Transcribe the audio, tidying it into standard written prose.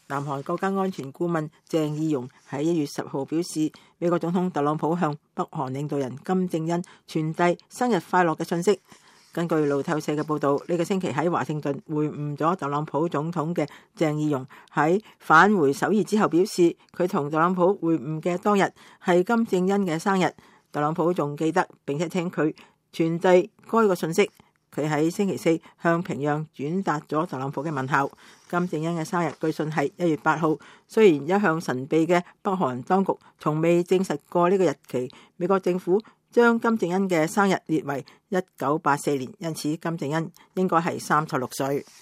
南韓國家安全顧問鄭義溶喺1月10號表示，美國總統特朗普向北韓領導人金正恩傳遞生日快樂嘅訊息。根據路透社嘅報導，呢個星期喺華盛頓會晤咗特朗普總統嘅鄭義溶喺返回首爾之後表示，佢同特朗普會晤嘅當日係金正恩嘅生日。特朗普仲記得並且請佢傳遞該個訊息。佢喺星期四向平壤轉達咗特朗普嘅問候。金正恩嘅生日據信係1月8號，雖然一向神秘嘅北韓當局從未證實過呢個日期，美國政府將金正恩嘅生日列為1984年，因此金正恩應該係36歲。